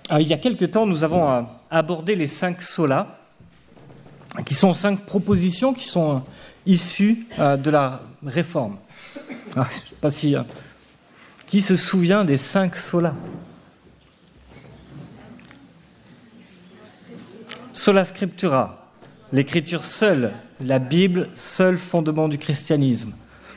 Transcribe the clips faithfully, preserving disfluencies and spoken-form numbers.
Alors, il y a quelque temps, nous avons euh, abordé les cinq solas, qui sont cinq propositions qui sont euh, issues euh, de la Réforme. Alors, je ne sais pas si... Euh, qui se souvient des cinq solas? Sola Scriptura, l'écriture seule, la Bible, seul fondement du christianisme.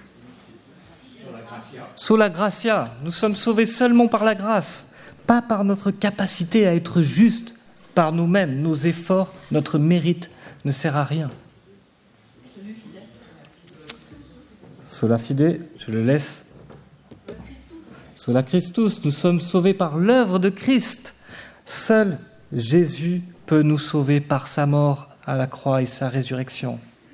Sola Gratia, nous sommes sauvés seulement par la grâce, pas par notre capacité à être juste par nous-mêmes. Nos efforts, notre mérite ne sert à rien. Sola Fide, je le laisse. Sola Christus, nous sommes sauvés par l'œuvre de Christ. Seul Jésus peut nous sauver par sa mort à la croix et sa résurrection.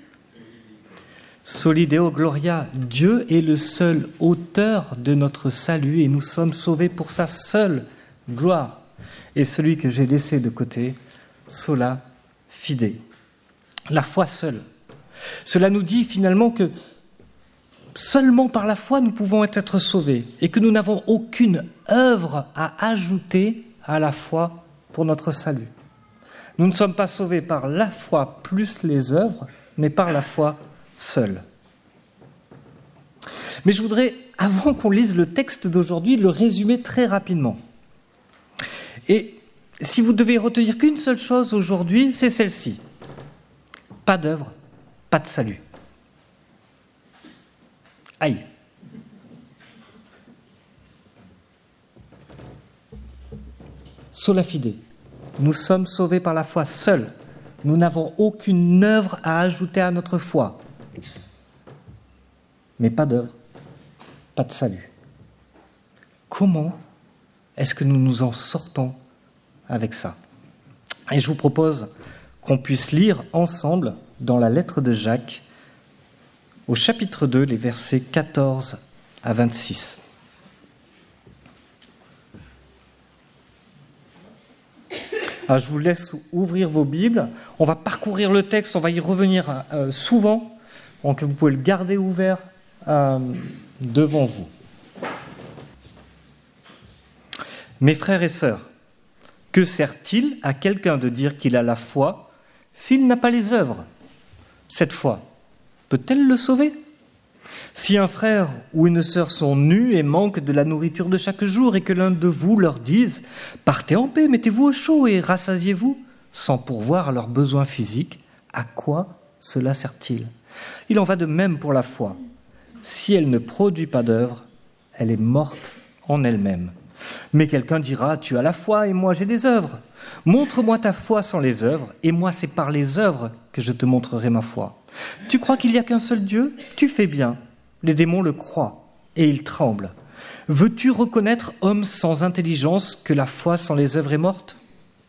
Soli Deo Gloria, Dieu est le seul auteur de notre salut et nous sommes sauvés pour sa seule gloire. Et celui que j'ai laissé de côté, Sola Fide, la foi seule. Cela nous dit finalement que seulement par la foi nous pouvons être sauvés et que nous n'avons aucune œuvre à ajouter à la foi pour notre salut. Nous ne sommes pas sauvés par la foi plus les œuvres, mais par la foi seule. Mais je voudrais, avant qu'on lise le texte d'aujourd'hui, le résumer très rapidement. Et si vous devez retenir qu'une seule chose aujourd'hui, c'est celle-ci. Pas d'œuvre, pas de salut. Aïe. Sola Fide. Nous sommes sauvés par la foi seule. Nous n'avons aucune œuvre à ajouter à notre foi. Mais pas d'œuvre, pas de salut. Comment est-ce que nous nous en sortons avec ça? Et je vous propose qu'on puisse lire ensemble dans la lettre de Jacques, au chapitre deux, les versets quatorze à vingt-six. Alors, je vous laisse ouvrir vos Bibles. On va parcourir le texte, on va y revenir euh, souvent, donc vous pouvez le garder ouvert euh, devant vous. Mes frères et sœurs, que sert-il à quelqu'un de dire qu'il a la foi s'il n'a pas les œuvres? Cette foi peut-elle le sauver? Si un frère ou une sœur sont nus et manquent de la nourriture de chaque jour et que l'un de vous leur dise « Partez en paix, mettez-vous au chaud et rassasiez-vous » sans pourvoir à leurs besoins physiques, à quoi cela sert-il? Il en va de même pour la foi. Si elle ne produit pas d'œuvre, elle est morte en elle-même. Mais quelqu'un dira « Tu as la foi et moi j'ai des œuvres. Montre-moi ta foi sans les œuvres et moi c'est par les œuvres que je te montrerai ma foi. Tu crois qu'il n'y a qu'un seul Dieu? Tu fais bien. Les démons le croient et ils tremblent. Veux-tu reconnaître, homme sans intelligence, que la foi sans les œuvres est morte?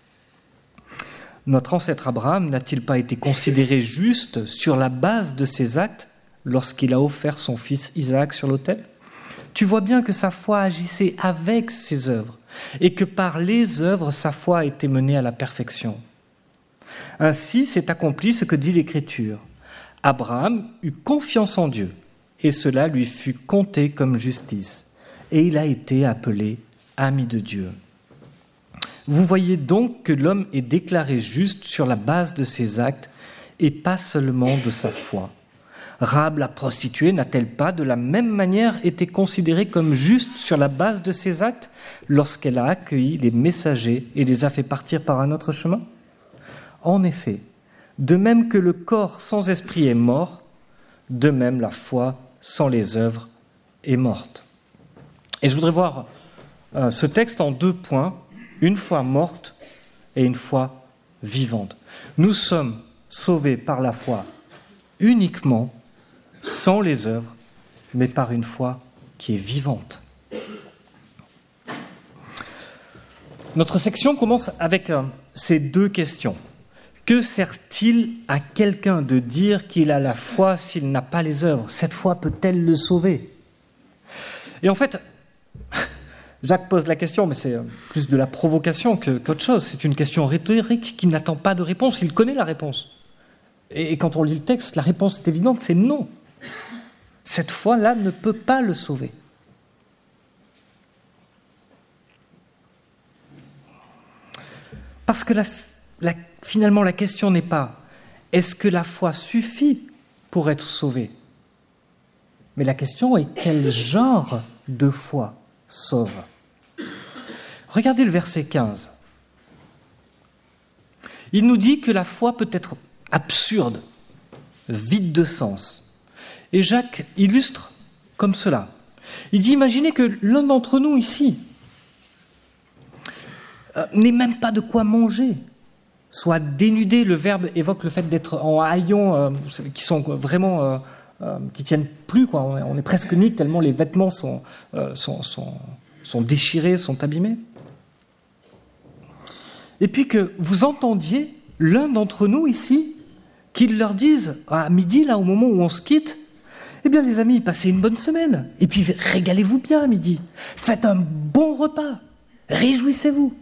Notre ancêtre Abraham n'a-t-il pas été considéré juste sur la base de ses actes lorsqu'il a offert son fils Isaac sur l'autel? Tu vois bien que sa foi agissait avec ses œuvres et que par les œuvres, sa foi a été menée à la perfection. Ainsi s'est accompli ce que dit l'Écriture. Abraham eut confiance en Dieu et cela lui fut compté comme justice et il a été appelé ami de Dieu. Vous voyez donc que l'homme est déclaré juste sur la base de ses actes et pas seulement de sa foi. Rahab la prostituée n'a-t-elle pas de la même manière été considérée comme juste sur la base de ses actes lorsqu'elle a accueilli les messagers et les a fait partir par un autre chemin? En effet, de même que le corps sans esprit est mort, de même la foi sans les œuvres est morte. Et je voudrais voir euh, ce texte en deux points, une foi morte et une foi vivante. Nous sommes sauvés par la foi uniquement, sans les œuvres, mais par une foi qui est vivante. Notre section commence avec euh, ces deux questions. Que sert-il à quelqu'un de dire qu'il a la foi s'il n'a pas les œuvres? Cette foi peut-elle le sauver? Et en fait, Jacques pose la question, mais c'est plus de la provocation que, qu'autre chose. C'est une question rhétorique qui n'attend pas de réponse. Il connaît la réponse. Et quand on lit le texte, la réponse est évidente, c'est non. Cette foi-là ne peut pas le sauver. Parce que la, la, finalement, la question n'est pas « est-ce que la foi suffit pour être sauvé ?» Mais la question est « quel genre de foi sauve ?» Regardez le verset quinze. Il nous dit que la foi peut être absurde, vide de sens. Et Jacques illustre comme cela. Il dit, imaginez que l'un d'entre nous ici euh, n'ait même pas de quoi manger, soit dénudé. Le verbe évoque le fait d'être en haillons euh, qui sont vraiment, euh, euh, qui tiennent plus, quoi. On est, on est presque nus tellement les vêtements sont, euh, sont, sont, sont déchirés, sont abîmés. Et puis que vous entendiez l'un d'entre nous ici qu'il leur dise à midi, là, au moment où on se quitte, eh bien les amis, passez une bonne semaine, et puis régalez-vous bien à midi, faites un bon repas, réjouissez-vous.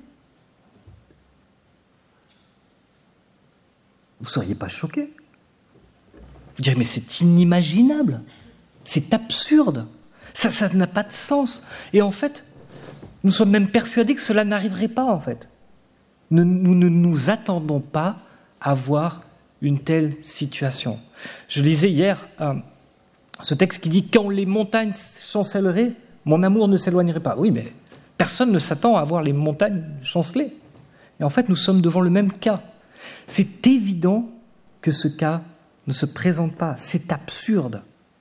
Vous ne seriez pas choqués. Vous diriez, mais c'est inimaginable, c'est absurde, ça, ça n'a pas de sens. Et en fait, nous sommes même persuadés que cela n'arriverait pas, en fait. Nous ne nous attendons pas à voir une telle situation. Je lisais hier euh, ce texte qui dit « Quand les montagnes chancelleraient, mon amour ne s'éloignerait pas ». Oui, mais personne ne s'attend à voir les montagnes chanceler. Et en fait, nous sommes devant le même cas. C'est évident que ce cas ne se présente pas. C'est absurde.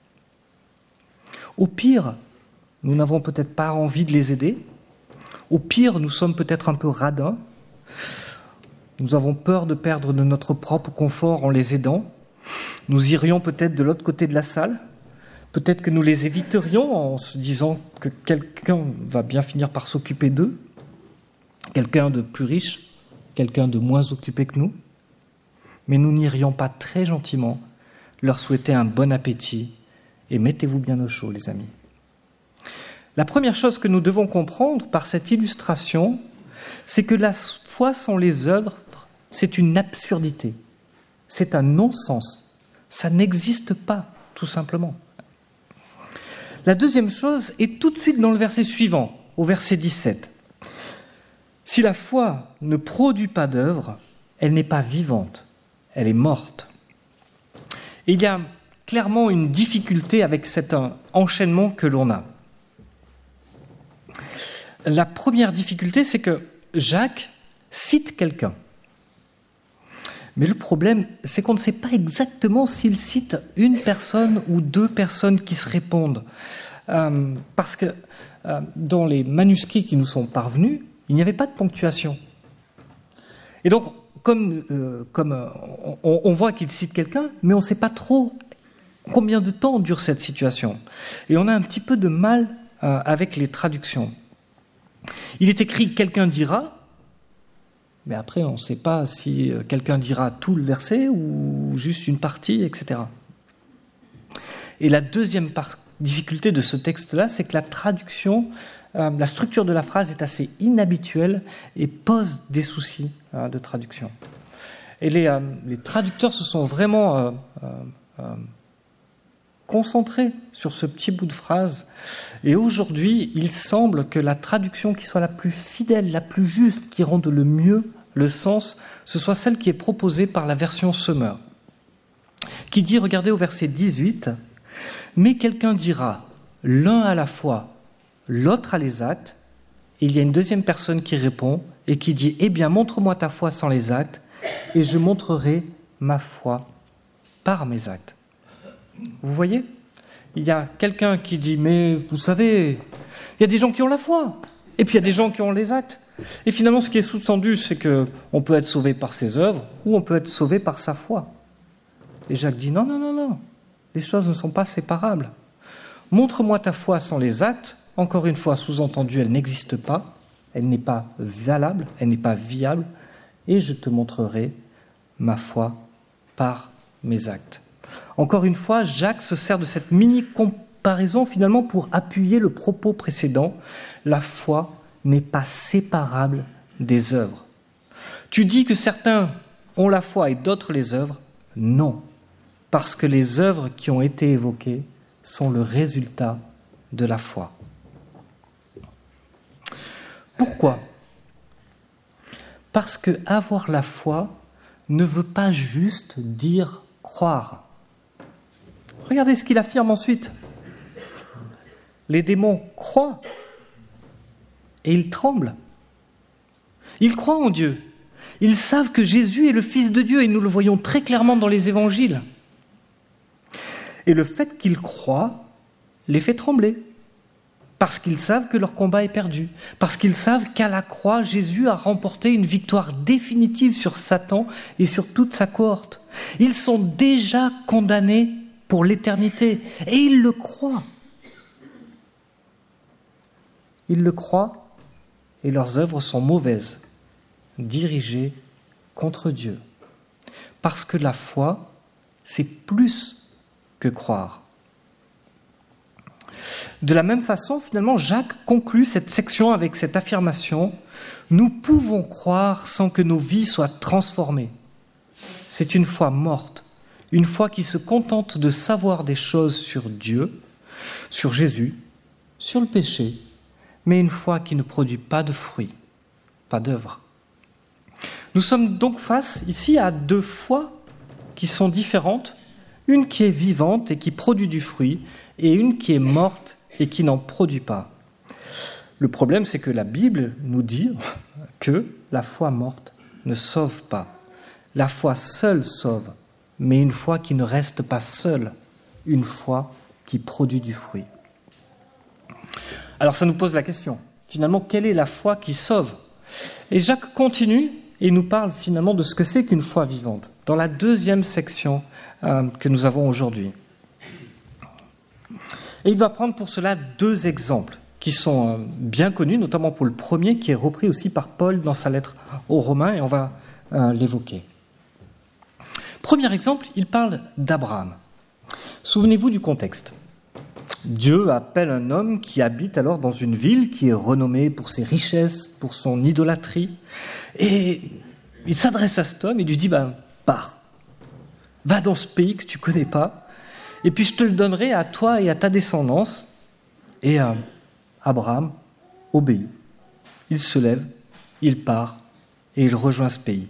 Au pire, nous n'avons peut-être pas envie de les aider. Au pire, nous sommes peut-être un peu radins. Nous avons peur de perdre de notre propre confort en les aidant. Nous irions peut-être de l'autre côté de la salle. Peut-être que nous les éviterions en se disant que quelqu'un va bien finir par s'occuper d'eux. Quelqu'un de plus riche, quelqu'un de moins occupé que nous. Mais nous n'irions pas très gentiment leur souhaiter un bon appétit. Et mettez-vous bien au chaud, les amis. La première chose que nous devons comprendre par cette illustration, c'est que la foi sans les œuvres, c'est une absurdité. C'est un non-sens. Ça n'existe pas, tout simplement. La deuxième chose est tout de suite dans le verset suivant, au verset dix-sept. Si la foi ne produit pas d'œuvre, elle n'est pas vivante, elle est morte. Et il y a clairement une difficulté avec cet enchaînement que l'on a. La première difficulté, c'est que Jacques cite quelqu'un. Mais le problème, c'est qu'on ne sait pas exactement s'il cite une personne ou deux personnes qui se répondent. Euh, parce que euh, dans les manuscrits qui nous sont parvenus, il n'y avait pas de ponctuation. Et donc, comme, euh, comme euh, on, on voit qu'il cite quelqu'un, mais on ne sait pas trop combien de temps dure cette situation. Et on a un petit peu de mal euh, avec les traductions. Il est écrit « quelqu'un dira », mais après on ne sait pas si quelqu'un dira tout le verset ou juste une partie, et cetera. Et la deuxième par- difficulté de ce texte-là, c'est que la traduction, euh, la structure de la phrase est assez inhabituelle et pose des soucis euh, de traduction. Et les, euh, les traducteurs se sont vraiment euh, euh, euh, concentrés sur ce petit bout de phrase. Et aujourd'hui, il semble que la traduction qui soit la plus fidèle, la plus juste, qui rende le mieux le sens, ce soit celle qui est proposée par la version Sommer, qui dit, regardez au verset dix-huit, « Mais quelqu'un dira, l'un à la fois, l'autre à les actes, et il y a une deuxième personne qui répond et qui dit, eh bien, montre-moi ta foi sans les actes, et je montrerai ma foi par mes actes. » Vous voyez ? Il y a quelqu'un qui dit « Mais vous savez, il y a des gens qui ont la foi, et puis il y a des gens qui ont les actes. » Et finalement, ce qui est sous-tendu, c'est qu'on peut être sauvé par ses œuvres, ou on peut être sauvé par sa foi. Et Jacques dit « Non, non, non, non, les choses ne sont pas séparables. Montre-moi ta foi sans les actes. » Encore une fois, sous-entendu, elle n'existe pas, elle n'est pas valable, elle n'est pas viable, et je te montrerai ma foi par mes actes. Encore une fois, Jacques se sert de cette mini-comparaison finalement pour appuyer le propos précédent. La foi n'est pas séparable des œuvres. Tu dis que certains ont la foi et d'autres les œuvres. Non, parce que les œuvres qui ont été évoquées sont le résultat de la foi. Pourquoi ? Parce que avoir la foi ne veut pas juste dire croire. Regardez ce qu'il affirme ensuite. Les démons croient et ils tremblent. Ils croient en Dieu. Ils savent que Jésus est le Fils de Dieu et nous le voyons très clairement dans les évangiles. Et le fait qu'ils croient les fait trembler. Parce qu'ils savent que leur combat est perdu. Parce qu'ils savent qu'à la croix, Jésus a remporté une victoire définitive sur Satan et sur toute sa cohorte. Ils sont déjà condamnés pour l'éternité. Et ils le croient. Ils le croient et leurs œuvres sont mauvaises, dirigées contre Dieu. Parce que la foi, c'est plus que croire. De la même façon, finalement, Jacques conclut cette section avec cette affirmation « Nous pouvons croire sans que nos vies soient transformées. » C'est une foi morte, une foi qui se contente de savoir des choses sur Dieu, sur Jésus, sur le péché, mais une foi qui ne produit pas de fruits, pas d'œuvre. Nous sommes donc face ici à deux foi qui sont différentes, une qui est vivante et qui produit du fruit, et une qui est morte et qui n'en produit pas. Le problème, c'est que la Bible nous dit que la foi morte ne sauve pas. La foi seule sauve, mais une foi qui ne reste pas seule, une foi qui produit du fruit. Alors ça nous pose la question, finalement, quelle est la foi qui sauve ? Et Jacques continue et nous parle finalement de ce que c'est qu'une foi vivante, dans la deuxième section euh, que nous avons aujourd'hui. Et il va prendre pour cela deux exemples qui sont bien connus, notamment pour le premier, qui est repris aussi par Paul dans sa lettre aux Romains, et on va euh, l'évoquer. Premier exemple, il parle d'Abraham. Souvenez-vous du contexte. Dieu appelle un homme qui habite alors dans une ville qui est renommée pour ses richesses, pour son idolâtrie, et il s'adresse à cet homme et lui dit ben, « Pars, va dans ce pays que tu ne connais pas, et puis je te le donnerai à toi et à ta descendance. » Et euh, Abraham obéit. Il se lève, il part, et il rejoint ce pays.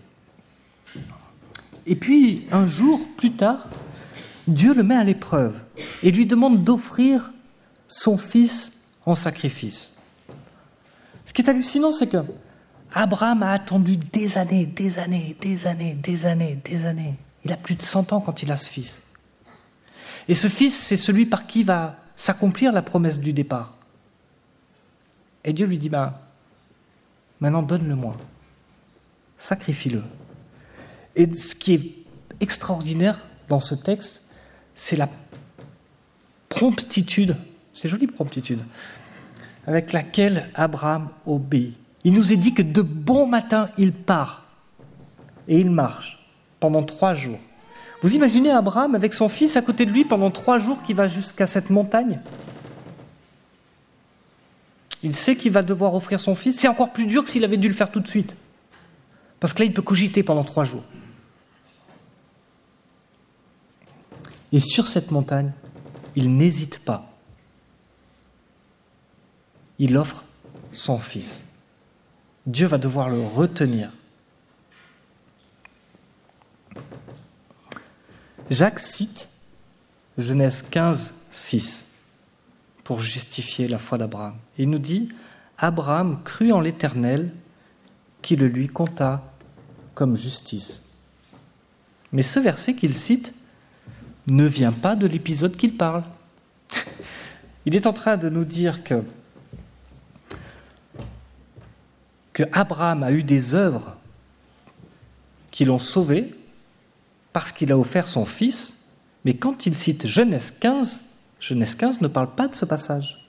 Et puis, un jour plus tard, Dieu le met à l'épreuve et lui demande d'offrir son fils en sacrifice. Ce qui est hallucinant, c'est que Abraham a attendu des années, des années, des années, des années, des années. Il a plus de cent ans quand il a ce fils. Et ce fils, c'est celui par qui va s'accomplir la promesse du départ. Et Dieu lui dit, ben, maintenant donne-le-moi, sacrifie-le. Et ce qui est extraordinaire dans ce texte, c'est la promptitude, c'est joli promptitude, avec laquelle Abraham obéit. Il nous est dit que de bon matin, il part et il marche pendant trois jours. Vous imaginez Abraham avec son fils à côté de lui pendant trois jours qui va jusqu'à cette montagne ? Il sait qu'il va devoir offrir son fils. C'est encore plus dur que s'il avait dû le faire tout de suite. Parce que là, il peut cogiter pendant trois jours. Et sur cette montagne, il n'hésite pas. Il offre son fils. Dieu va devoir le retenir. Jacques cite Genèse quinze, six pour justifier la foi d'Abraham. Il nous dit « Abraham crut en l'Éternel qui le lui compta comme justice ». Mais ce verset qu'il cite ne vient pas de l'épisode qu'il parle. Il est en train de nous dire que, que Abraham a eu des œuvres qui l'ont sauvé parce qu'il a offert son fils, mais quand il cite Genèse quinze, Genèse quinze ne parle pas de ce passage.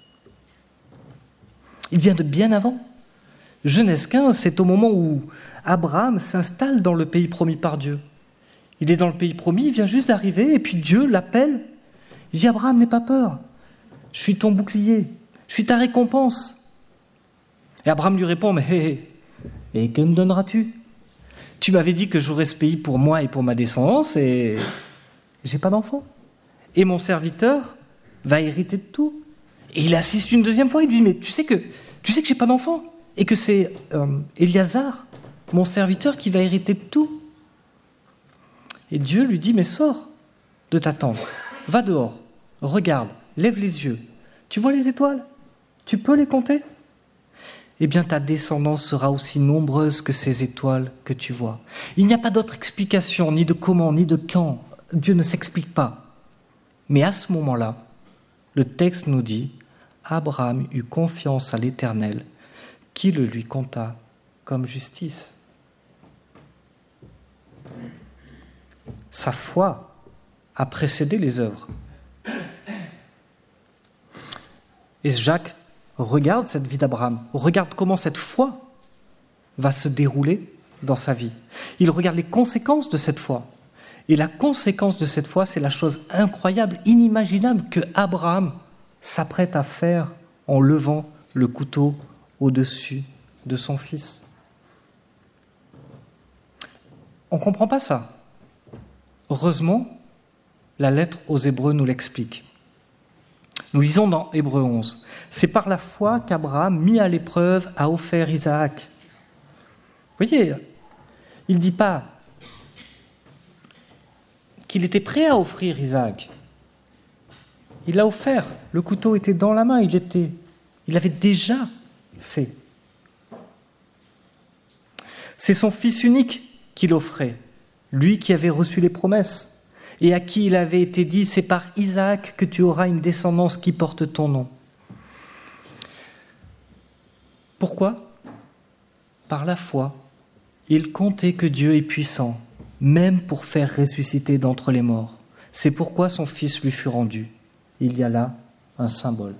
Il vient de bien avant. Genèse quinze, c'est au moment où Abraham s'installe dans le pays promis par Dieu. Il est dans le pays promis, il vient juste d'arriver, et puis Dieu l'appelle. Il dit « Abraham, n'aie pas peur, je suis ton bouclier, je suis ta récompense. » Et Abraham lui répond « Mais hé, hé, et que me donneras-tu ? Tu m'avais dit que j'aurais ce pays pour moi et pour ma descendance, et j'ai pas d'enfant. Et mon serviteur va hériter de tout. » Et il assiste une deuxième fois, il lui dit « Mais tu sais que, tu sais que j'ai pas d'enfant, et que c'est euh, Éliazar, mon serviteur qui va hériter de tout. Et Dieu lui dit, mais sors de ta tente, va dehors, regarde, lève les yeux. Tu vois les étoiles? Tu peux les compter? Eh bien, ta descendance sera aussi nombreuse que ces étoiles que tu vois. Il n'y a pas d'autre explication, ni de comment, ni de quand. Dieu ne s'explique pas. Mais à ce moment-là, le texte nous dit, Abraham eut confiance à l'Éternel, qui le lui compta comme justice. Sa foi a précédé les œuvres. Et Jacques regarde cette vie d'Abraham, regarde comment cette foi va se dérouler dans sa vie. Il regarde les conséquences de cette foi. Et la conséquence de cette foi, c'est la chose incroyable, inimaginable que Abraham s'apprête à faire en levant le couteau au-dessus de son fils. On ne comprend pas ça. Heureusement, la lettre aux Hébreux nous l'explique. Nous lisons dans Hébreux onze. C'est par la foi qu'Abraham, mis à l'épreuve, a offert Isaac. Vous voyez, il ne dit pas qu'il était prêt à offrir Isaac. Il l'a offert. Le couteau était dans la main. Il était, il l'avait déjà fait. C'est son fils unique qu'il offrait, lui qui avait reçu les promesses et à qui il avait été dit « C'est par Isaac que tu auras une descendance qui porte ton nom ». Pourquoi ? Par la foi, il comptait que Dieu est puissant, même pour faire ressusciter d'entre les morts. C'est pourquoi son fils lui fut rendu. Il y a là un symbole.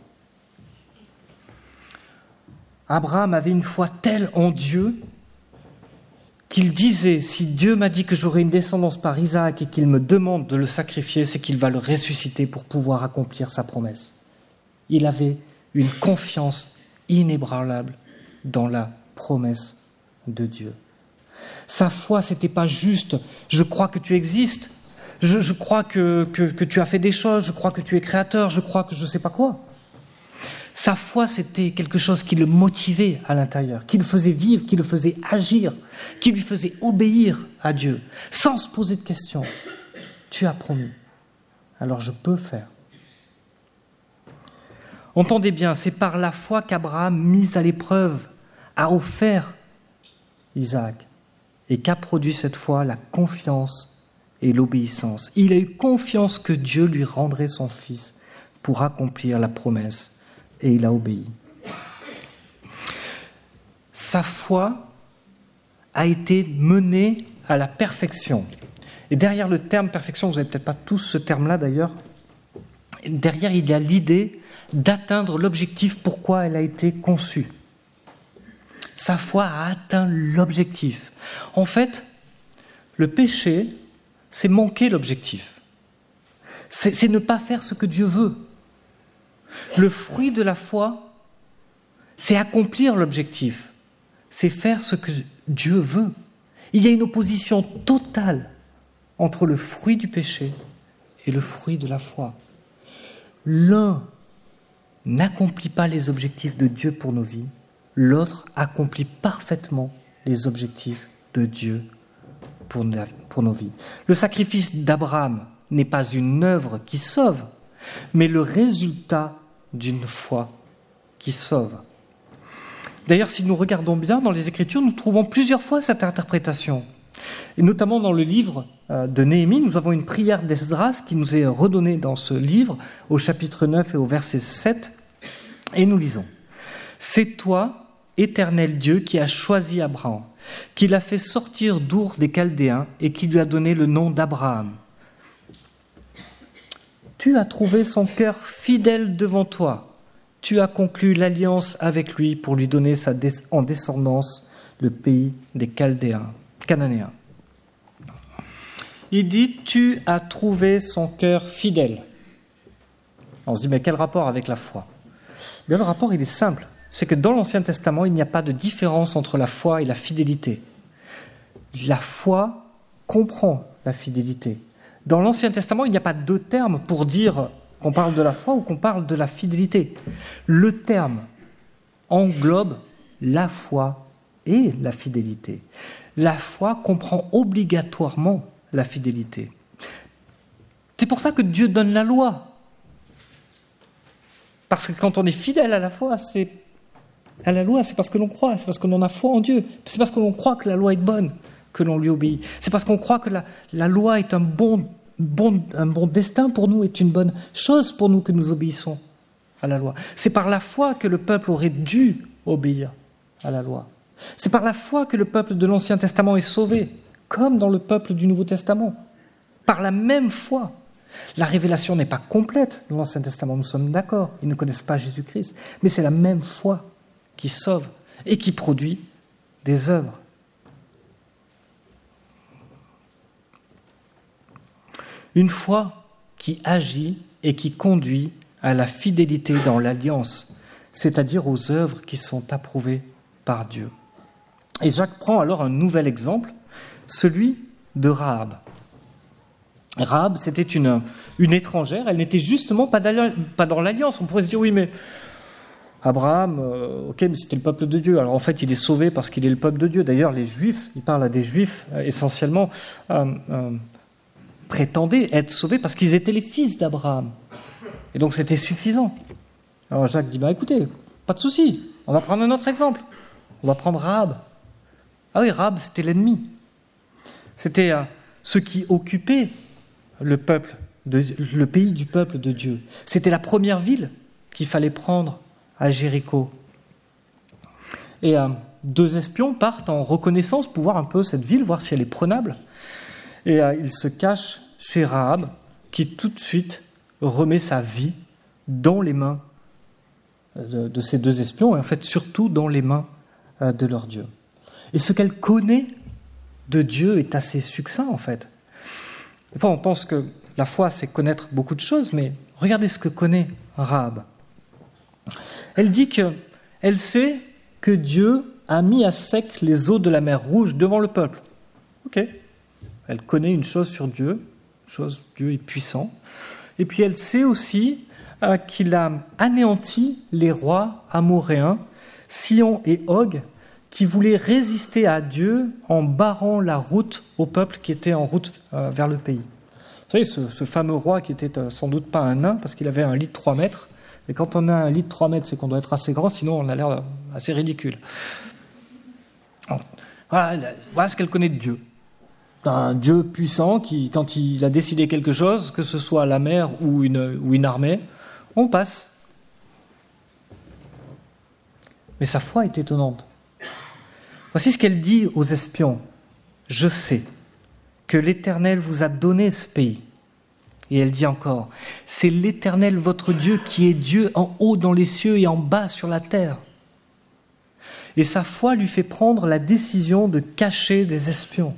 Abraham avait une foi telle en Dieu qu'il disait, si Dieu m'a dit que j'aurai une descendance par Isaac et qu'il me demande de le sacrifier, c'est qu'il va le ressusciter pour pouvoir accomplir sa promesse. Il avait une confiance inébranlable dans la promesse de Dieu. Sa foi, ce n'était pas juste « je crois que tu existes, je, je crois que, que, que tu as fait des choses, je crois que tu es créateur, je crois que je ne sais pas quoi ». Sa foi, c'était quelque chose qui le motivait à l'intérieur, qui le faisait vivre, qui le faisait agir, qui lui faisait obéir à Dieu, sans se poser de questions. Tu as promis, alors je peux faire. Entendez bien, c'est par la foi qu'Abraham, mis à l'épreuve, a offert Isaac et qu'a produit cette foi la confiance et l'obéissance. Il a eu confiance que Dieu lui rendrait son fils pour accomplir la promesse. Et il a obéi. Sa foi a été menée à la perfection. Et derrière le terme perfection, vous n'avez peut-être pas tous ce terme-là d'ailleurs, derrière il y a l'idée d'atteindre l'objectif pourquoi elle a été conçue. Sa foi a atteint l'objectif. En fait, le péché, c'est manquer l'objectif. C'est, c'est ne pas faire ce que Dieu veut. Le fruit de la foi, c'est accomplir l'objectif, c'est faire ce que Dieu veut. Il y a une opposition totale entre le fruit du péché et le fruit de la foi. L'un n'accomplit pas les objectifs de Dieu pour nos vies, l'autre accomplit parfaitement les objectifs de Dieu pour nos vies. Le sacrifice d'Abraham n'est pas une œuvre qui sauve, mais le résultat d'une foi qui sauve. D'ailleurs, si nous regardons bien dans les Écritures, nous trouvons plusieurs fois cette interprétation. Et notamment dans le livre de Néhémie, nous avons une prière d'Esdras qui nous est redonnée dans ce livre, au chapitre neuf et au verset sept, et nous lisons « C'est toi, Éternel Dieu, qui as choisi Abraham, qui l'a fait sortir d'Our des Chaldéens et qui lui a donné le nom d'Abraham. Tu as trouvé son cœur fidèle devant toi. Tu as conclu l'alliance avec lui pour lui donner sa des- en descendance le pays des Chaldéens, Cananéens. » Il dit « Tu as trouvé son cœur fidèle. » On se dit « Mais quel rapport avec la foi ?» Bien, le rapport, il est simple. C'est que dans l'Ancien Testament, il n'y a pas de différence entre la foi et la fidélité. La foi comprend la fidélité. Dans l'Ancien Testament, il n'y a pas deux termes pour dire qu'on parle de la foi ou qu'on parle de la fidélité. Le terme englobe la foi et la fidélité. la foi comprend obligatoirement la fidélité. C'est pour ça que Dieu donne la loi. Parce que quand on est fidèle à la foi, c'est à la loi, c'est parce que l'on croit, c'est parce que l'on a foi en Dieu, c'est parce que l'on croit que la loi est bonne que l'on lui obéit. C'est parce qu'on croit que la, la loi est un bon, bon, un bon destin pour nous, est une bonne chose pour nous que nous obéissons à la loi. C'est par la foi que le peuple aurait dû obéir à la loi. C'est par la foi que le peuple de l'Ancien Testament est sauvé, comme dans le peuple du Nouveau Testament. Par la même foi. La révélation n'est pas complète dans l'Ancien Testament, nous sommes d'accord, ils ne connaissent pas Jésus-Christ, mais c'est la même foi qui sauve et qui produit des œuvres. Une foi qui agit et qui conduit à la fidélité dans l'alliance, c'est-à-dire aux œuvres qui sont approuvées par Dieu. Et Jacques prend alors un nouvel exemple, celui de Rahab. Rahab, c'était une, une étrangère, elle n'était justement pas, pas dans l'alliance. On pourrait se dire, oui, mais Abraham, euh, ok, mais c'était le peuple de Dieu. Alors en fait, il est sauvé parce qu'il est le peuple de Dieu. D'ailleurs, les Juifs, il parle à des Juifs euh, essentiellement, euh, euh, prétendaient être sauvés parce qu'ils étaient les fils d'Abraham. Et donc c'était suffisant. Alors Jacques dit, bah écoutez, pas de souci, on va prendre un autre exemple. On va prendre Rahab. Ah oui, Rahab, c'était l'ennemi. C'était euh, ceux qui occupaient le peuple, de, le pays du peuple de Dieu. C'était la première ville qu'il fallait prendre à Jéricho. Et euh, deux espions partent en reconnaissance pour voir un peu cette ville, voir si elle est prenable. Et euh, ils se cachent chez Rahab, qui tout de suite remet sa vie dans les mains de, de ces deux espions, et en fait surtout dans les mains euh, de leur Dieu. Et ce qu'elle connaît de Dieu est assez succinct en fait. Des fois on pense que la foi c'est connaître beaucoup de choses, mais regardez ce que connaît Rahab. Elle dit qu'elle sait que Dieu a mis à sec les eaux de la mer Rouge devant le peuple. Ok. Elle connaît une chose sur Dieu, une chose, Dieu est puissant. Et puis elle sait aussi euh, qu'il a anéanti les rois amoréens, Sihon et Og, qui voulaient résister à Dieu en barrant la route au peuple qui était en route euh, vers le pays. Vous savez, ce, ce fameux roi qui était euh, sans doute pas un nain, parce qu'il avait un lit de trois mètres, et quand on a un lit de trois mètres, c'est qu'on doit être assez grand, sinon on a l'air assez ridicule. Alors, voilà, voilà ce qu'elle connaît de Dieu. Un Dieu puissant qui, quand il a décidé quelque chose, que ce soit la mer ou une, ou une armée, on passe. Mais sa foi est étonnante. Voici ce qu'elle dit aux espions. « Je sais que l'Éternel vous a donné ce pays. » Et elle dit encore, « C'est l'Éternel votre Dieu qui est Dieu en haut dans les cieux et en bas sur la terre. » Et sa foi lui fait prendre la décision de cacher des espions.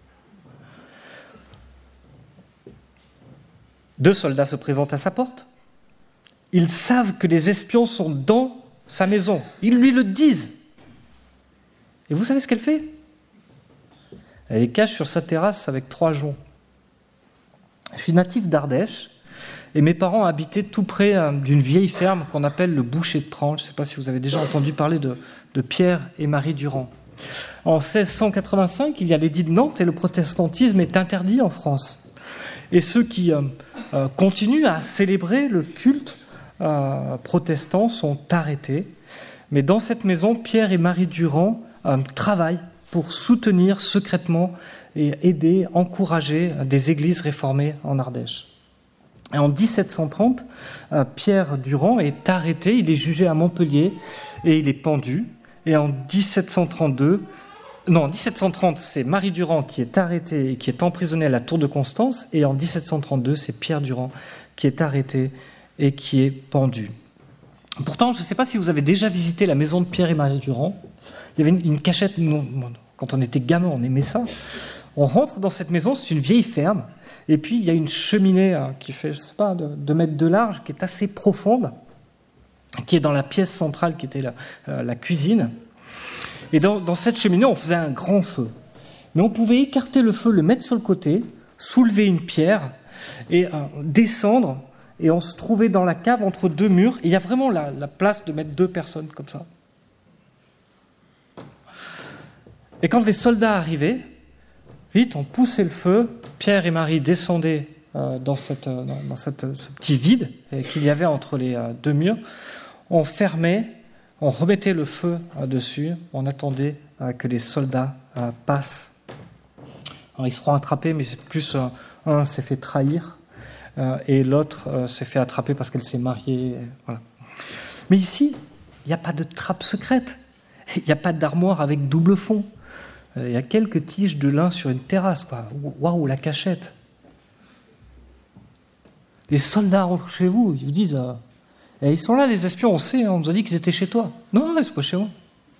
Deux soldats se présentent à sa porte. Ils savent que les espions sont dans sa maison. Ils lui le disent. Et vous savez ce qu'elle fait ? Elle les cache sur sa terrasse avec trois joncs. Je suis natif d'Ardèche et mes parents habitaient tout près d'une vieille ferme qu'on appelle le Boucher de Prange. Je ne sais pas si vous avez déjà entendu parler de, de Pierre et Marie Durand. En seize cent quatre-vingt-cinq, il y a l'édit de Nantes et le protestantisme est interdit en France. Et ceux qui euh, euh, continuent à célébrer le culte euh, protestant sont arrêtés. Mais dans cette maison, Pierre et Marie Durand euh, travaillent pour soutenir secrètement et aider, encourager des églises réformées en Ardèche. Et en dix-sept cent trente, euh, Pierre Durand est arrêté, il est jugé à Montpellier et il est pendu. Et en dix-sept cent trente-deux, non, en dix-sept cent trente, c'est Marie Durand qui est arrêtée et qui est emprisonnée à la Tour de Constance. Et en dix-sept cent trente-deux, c'est Pierre Durand qui est arrêté et qui est pendu. Pourtant, je ne sais pas si vous avez déjà visité la maison de Pierre et Marie Durand. Il y avait une, une cachette, non, quand on était gamin, on aimait ça. On rentre dans cette maison, c'est une vieille ferme. Et puis, il y a une cheminée hein, qui fait, je ne sais pas, de deux mètres de large, qui est assez profonde, qui est dans la pièce centrale qui était la, euh, la cuisine. Et dans, dans cette cheminée, on faisait un grand feu. Mais on pouvait écarter le feu, le mettre sur le côté, soulever une pierre et euh, descendre. Et on se trouvait dans la cave entre deux murs. Et il y a vraiment la, la place de mettre deux personnes comme ça. Et quand les soldats arrivaient, vite, on poussait le feu, Pierre et Marie descendaient euh, dans, cette, euh, dans cette, ce petit vide qu'il y avait entre les euh, deux murs, on fermait, on remettait le feu euh, dessus, on attendait euh, que les soldats euh, passent. Alors, ils seront attrapés, mais c'est plus euh, un s'est fait trahir euh, et l'autre euh, s'est fait attraper parce qu'elle s'est mariée. Voilà. Mais ici, il n'y a pas de trappe secrète, il n'y a pas d'armoire avec double fond. Il y a quelques tiges de lin sur une terrasse. Waouh, la cachette. Les soldats rentrent chez vous, ils vous disent euh, eh, ils sont là, les espions, on sait, hein, on nous a dit qu'ils étaient chez toi. Non, non, c'est pas chez moi.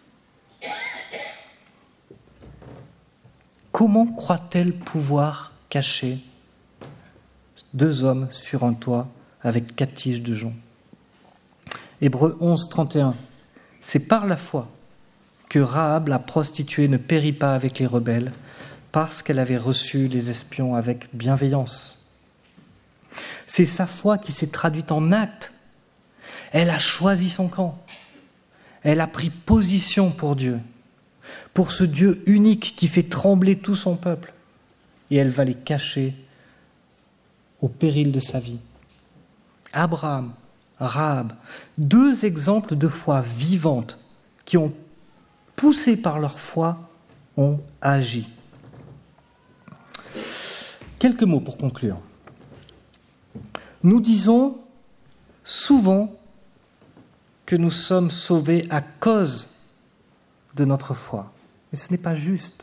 Comment croit-elle pouvoir cacher deux hommes sur un toit avec quatre tiges de jonc? Hébreux onze, trente et un. C'est par la foi que Rahab, la prostituée, ne périt pas avec les rebelles, parce qu'elle avait reçu les espions avec bienveillance. C'est sa foi qui s'est traduite en actes. Elle a choisi son camp. Elle a pris position pour Dieu, pour ce Dieu unique qui fait trembler tout son peuple. Et elle va les cacher au péril de sa vie. Abraham, Rahab, deux exemples de foi vivante qui ont poussés par leur foi, ont agi. Quelques mots pour conclure. Nous disons souvent que nous sommes sauvés à cause de notre foi. Mais ce n'est pas juste.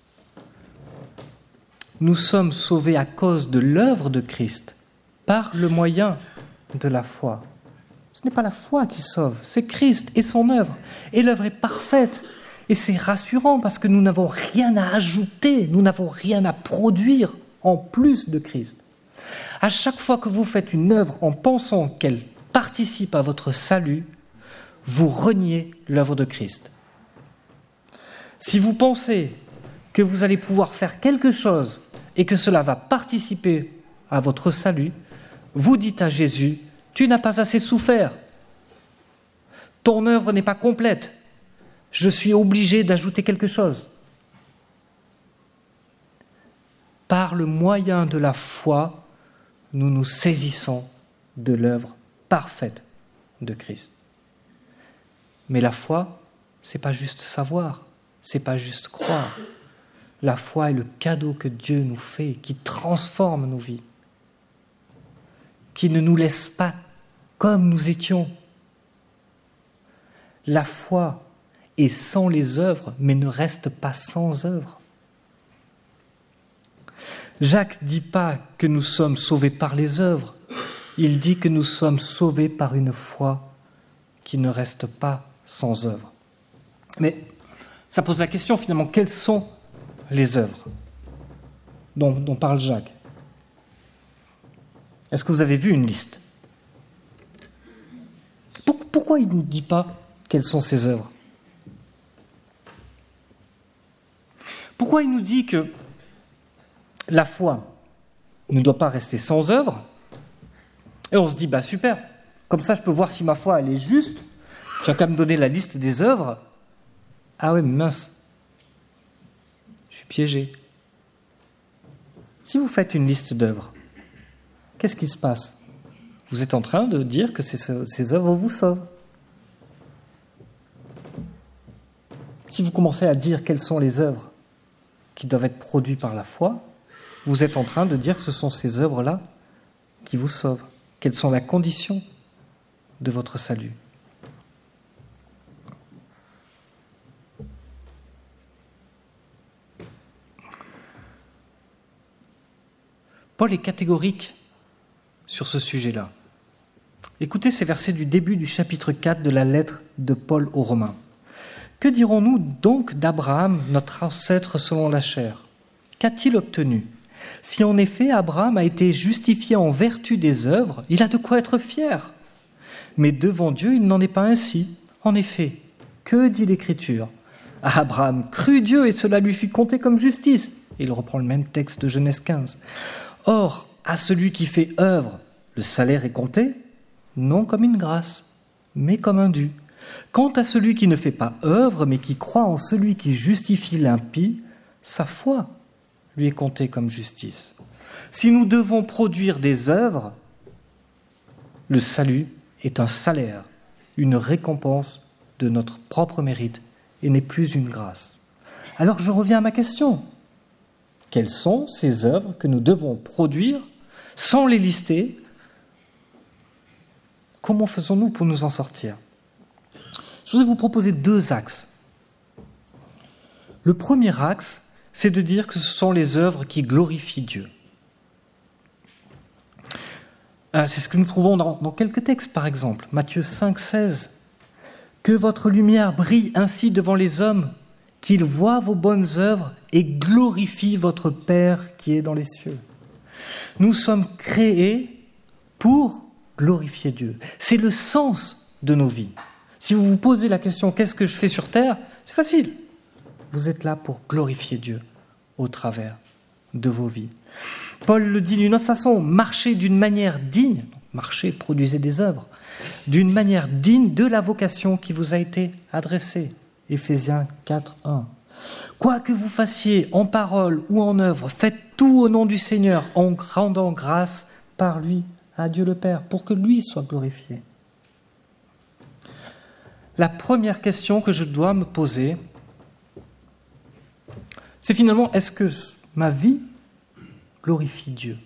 Nous sommes sauvés à cause de l'œuvre de Christ, par le moyen de la foi. Ce n'est pas la foi qui sauve, c'est Christ et son œuvre. Et l'œuvre est parfaite. Et c'est rassurant parce que nous n'avons rien à ajouter, nous n'avons rien à produire en plus de Christ. À chaque fois que vous faites une œuvre en pensant qu'elle participe à votre salut, vous reniez l'œuvre de Christ. Si vous pensez que vous allez pouvoir faire quelque chose et que cela va participer à votre salut, vous dites à Jésus, tu n'as pas assez souffert, ton œuvre n'est pas complète. Je suis obligé d'ajouter quelque chose. Par le moyen de la foi, nous nous saisissons de l'œuvre parfaite de Christ. Mais la foi, c'est pas juste savoir, c'est pas juste croire. La foi est le cadeau que Dieu nous fait, qui transforme nos vies, qui ne nous laisse pas comme nous étions. La foi et sans les œuvres, mais ne reste pas sans œuvres. Jacques ne dit pas que nous sommes sauvés par les œuvres, il dit que nous sommes sauvés par une foi qui ne reste pas sans œuvres. Mais ça pose la question finalement, quelles sont les œuvres dont, dont parle Jacques? Est-ce que vous avez vu une liste? Pourquoi il ne dit pas quelles sont ces œuvres? Pourquoi il nous dit que la foi ne doit pas rester sans œuvre? Et on se dit, bah super, comme ça je peux voir si ma foi elle est juste, tu vas quand même donner la liste des œuvres. Ah ouais, mince, je suis piégé. Si vous faites une liste d'œuvres, qu'est-ce qui se passe? Vous êtes en train de dire que ces, ces œuvres vous sauvent. Si vous commencez à dire quelles sont les œuvres qui doivent être produites par la foi, vous êtes en train de dire que ce sont ces œuvres-là qui vous sauvent. Quelles sont les conditions de votre salut? Paul est catégorique sur ce sujet-là. Écoutez ces versets du début du chapitre quatre de la lettre de Paul aux Romains. Que dirons-nous donc d'Abraham, notre ancêtre selon la chair? Qu'a-t-il obtenu? Si en effet Abraham a été justifié en vertu des œuvres, il a de quoi être fier. Mais devant Dieu, il n'en est pas ainsi. En effet, que dit l'Écriture? Abraham crut Dieu et cela lui fut compté comme justice. Il reprend le même texte de Genèse quinze. Or, à celui qui fait œuvre, le salaire est compté, non comme une grâce, mais comme un dû. Quant à celui qui ne fait pas œuvre, mais qui croit en celui qui justifie l'impie, sa foi lui est comptée comme justice. Si nous devons produire des œuvres, le salut est un salaire, une récompense de notre propre mérite et n'est plus une grâce. Alors je reviens à ma question. Quelles sont ces œuvres que nous devons produire sans les lister? Comment faisons-nous pour nous en sortir? Je voudrais vous proposer deux axes. Le premier axe, c'est de dire que ce sont les œuvres qui glorifient Dieu. C'est ce que nous trouvons dans, dans quelques textes, par exemple. Matthieu cinq, seize. « Que votre lumière brille ainsi devant les hommes, qu'ils voient vos bonnes œuvres et glorifient votre Père qui est dans les cieux. » Nous sommes créés pour glorifier Dieu. C'est le sens de nos vies. Si vous vous posez la question « Qu'est-ce que je fais sur terre ?» C'est facile. Vous êtes là pour glorifier Dieu au travers de vos vies. Paul le dit d'une autre façon, marchez d'une manière digne, marchez, produisez des œuvres, d'une manière digne de la vocation qui vous a été adressée. Éphésiens quatre, un. Quoi que vous fassiez en parole ou en œuvre, faites tout au nom du Seigneur, en rendant grâce par lui à Dieu le Père, pour que lui soit glorifié. La première question que je dois me poser, c'est finalement, est-ce que ma vie glorifie Dieu?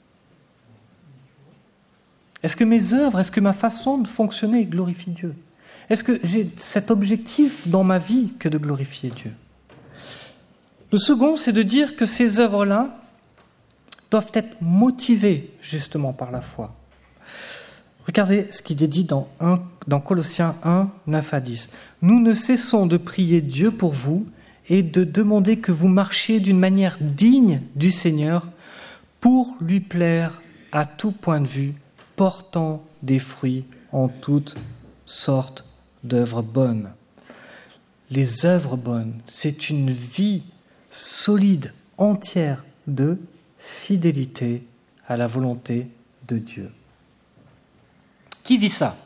Est-ce que mes œuvres, est-ce que ma façon de fonctionner glorifie Dieu? Est-ce que j'ai cet objectif dans ma vie que de glorifier Dieu? Le second, c'est de dire que ces œuvres-là doivent être motivées justement par la foi. Regardez ce qu'il est dit dans, un, dans Colossiens un, neuf à dix. « Nous ne cessons de prier Dieu pour vous et de demander que vous marchiez d'une manière digne du Seigneur pour lui plaire à tout point de vue, portant des fruits en toutes sortes d'œuvres bonnes. » Les œuvres bonnes, c'est une vie solide, entière de fidélité à la volonté de Dieu. Qui vit ça?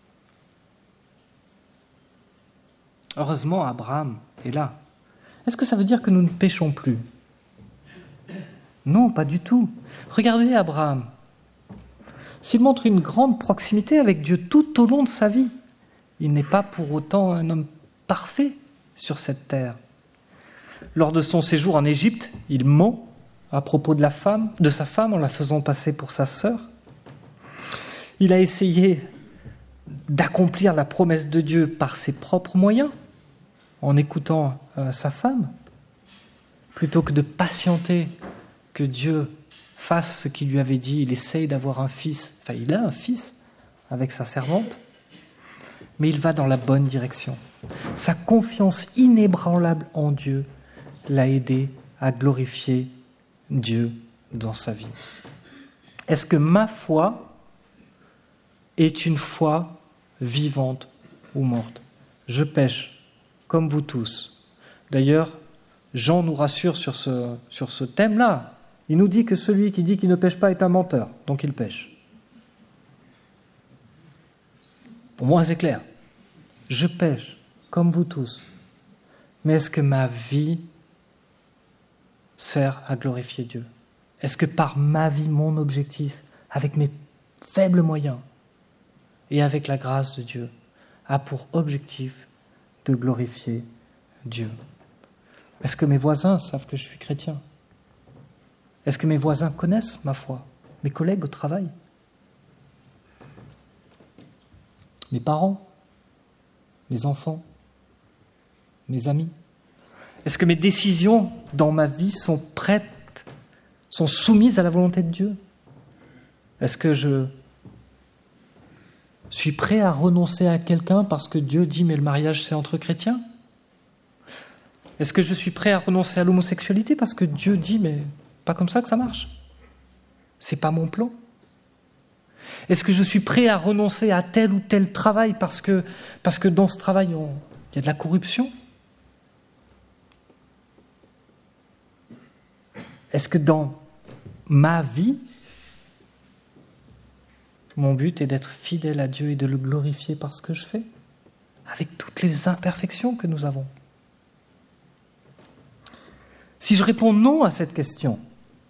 Heureusement, Abraham est là. Est-ce que ça veut dire que nous ne péchons plus? Non, pas du tout. Regardez Abraham. S'il montre une grande proximité avec Dieu tout au long de sa vie, il n'est pas pour autant un homme parfait sur cette terre. Lors de son séjour en Égypte, il ment à propos de la femme, de sa femme en la faisant passer pour sa sœur. Il a essayé d'accomplir la promesse de Dieu par ses propres moyens, en écoutant euh, sa femme, plutôt que de patienter que Dieu fasse ce qu'il lui avait dit. Il essaye d'avoir un fils, enfin il a un fils avec sa servante, mais il va dans la bonne direction. Sa confiance inébranlable en Dieu l'a aidé à glorifier Dieu dans sa vie. Est-ce que ma foi est une foi vivante ou morte? Je pêche, comme vous tous. D'ailleurs, Jean nous rassure sur ce, sur ce thème-là. Il nous dit que celui qui dit qu'il ne pêche pas est un menteur, donc il pêche. Pour moi, c'est clair. Je pêche, comme vous tous. Mais est-ce que ma vie sert à glorifier Dieu? Est-ce que par ma vie, mon objectif, avec mes faibles moyens et avec la grâce de Dieu, a pour objectif de glorifier Dieu? Est-ce que mes voisins savent que je suis chrétien? Est-ce que mes voisins connaissent ma foi? Mes collègues au travail? Mes parents? Mes enfants? Mes amis? Est-ce que mes décisions dans ma vie sont prêtes, sont soumises à la volonté de Dieu? Est-ce que je suis prêt à renoncer à quelqu'un parce que Dieu dit « mais le mariage c'est entre chrétiens » ? Est-ce que je suis prêt à renoncer à l'homosexualité parce que Dieu dit « mais pas comme ça que ça marche, c'est pas mon plan » ? Est-ce que je suis prêt à renoncer à tel ou tel travail parce que, parce que dans ce travail on, il y a de la corruption ? Est-ce que dans ma vie, mon but est d'être fidèle à Dieu et de le glorifier par ce que je fais? avec toutes les imperfections que nous avons. Si je réponds non à cette question,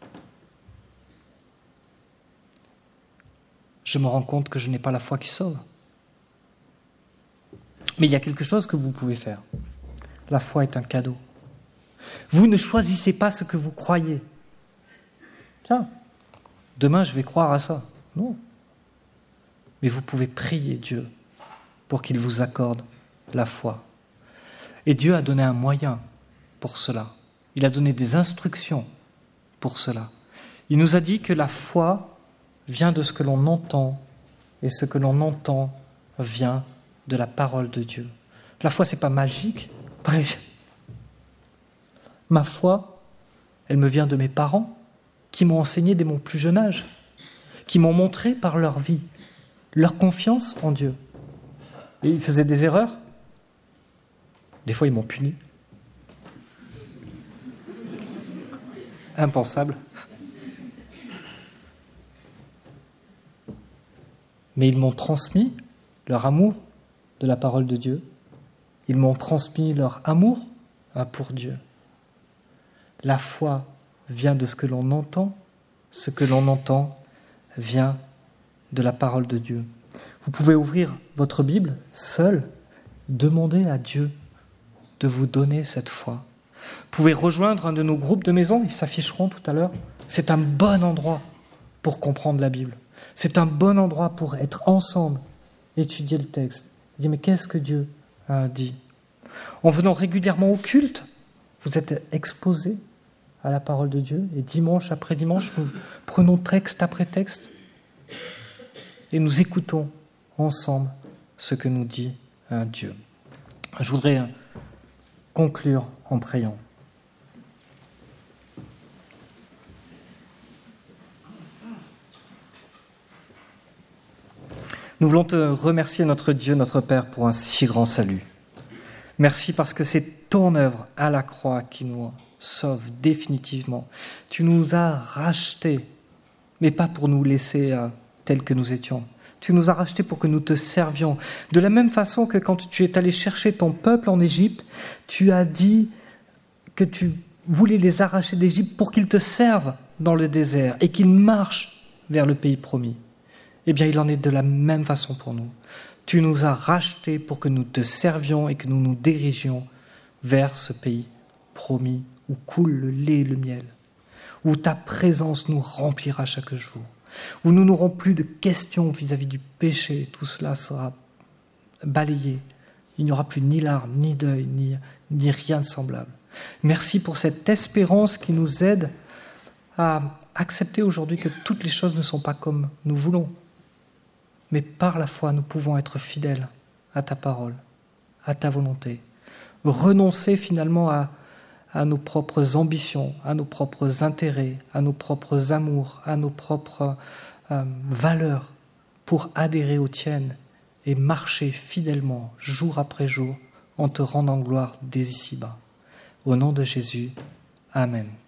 je me rends compte que je n'ai pas la foi qui sauve. Mais il y a quelque chose que vous pouvez faire. La foi est un cadeau. Vous ne choisissez pas ce que vous croyez. Tiens, demain je vais croire à ça. Non. Mais vous pouvez prier Dieu pour qu'il vous accorde la foi. Et Dieu a donné un moyen pour cela. Il a donné des instructions pour cela. Il nous a dit que la foi vient de ce que l'on entend, et ce que l'on entend vient de la parole de Dieu. La foi, ce n'est pas magique. Ma foi, elle me vient de mes parents, qui m'ont enseigné dès mon plus jeune âge, qui m'ont montré par leur vie leur confiance en Dieu. Et ils faisaient des erreurs. Des fois, ils m'ont puni. Impensable. Mais ils m'ont transmis leur amour de la parole de Dieu. Ils m'ont transmis leur amour pour Dieu. La foi vient de ce que l'on entend. Ce que l'on entend vient de la parole de Dieu. Vous pouvez ouvrir votre Bible seul, demander à Dieu de vous donner cette foi. Vous pouvez rejoindre un de nos groupes de maison, ils s'afficheront tout à l'heure. C'est un bon endroit pour comprendre la Bible. C'est un bon endroit pour être ensemble, étudier le texte. Dire, mais qu'est-ce que Dieu a dit ? En venant régulièrement au culte, vous êtes exposés à la parole de Dieu. Et dimanche après dimanche, nous prenons texte après texte et nous écoutons ensemble ce que nous dit Dieu. Je voudrais conclure en priant. Nous voulons te remercier, notre Dieu, notre Père, pour un si grand salut. Merci parce que c'est ton œuvre à la croix qui nous sauve définitivement. Tu nous as rachetés, mais pas pour nous laisser euh, tels que nous étions. Tu nous as rachetés pour que nous te servions. De la même façon que quand tu es allé chercher ton peuple en Égypte, tu as dit que tu voulais les arracher d'Égypte pour qu'ils te servent dans le désert et qu'ils marchent vers le pays promis. Eh bien, il en est de la même façon pour nous. Tu nous as rachetés pour que nous te servions et que nous nous dirigions vers ce pays promis où coule le lait et le miel, où ta présence nous remplira chaque jour, où nous n'aurons plus de questions vis-à-vis du péché. Tout cela sera balayé. Il n'y aura plus ni larmes, ni deuil, ni, ni rien de semblable. Merci pour cette espérance qui nous aide à accepter aujourd'hui que toutes les choses ne sont pas comme nous voulons. Mais par la foi, nous pouvons être fidèles à ta parole, à ta volonté. Renoncer finalement à, à nos propres ambitions, à nos propres intérêts, à nos propres amours, à nos propres euh, valeurs pour adhérer aux tiennes et marcher fidèlement, jour après jour, en te rendant gloire dès ici-bas. Au nom de Jésus, Amen.